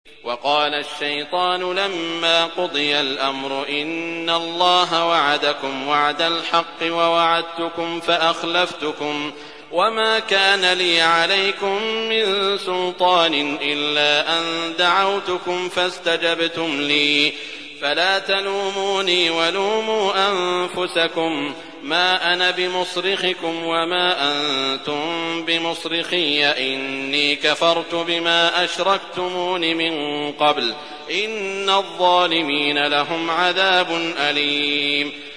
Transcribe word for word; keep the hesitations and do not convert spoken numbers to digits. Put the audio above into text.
وقال الشيطان لما قضي الأمر إن الله وعدكم وعد الحق ووعدتكم فأخلفتكم وما كان لي عليكم من سلطان إلا أن دعوتكم فاستجبتم لي فلا تلوموني ولوموا أنفسكم ما أنا بمصرخكم وما أنتم بمصرخي إني كفرت بما أشركتمون من قبل إن الظالمين لهم عذاب أليم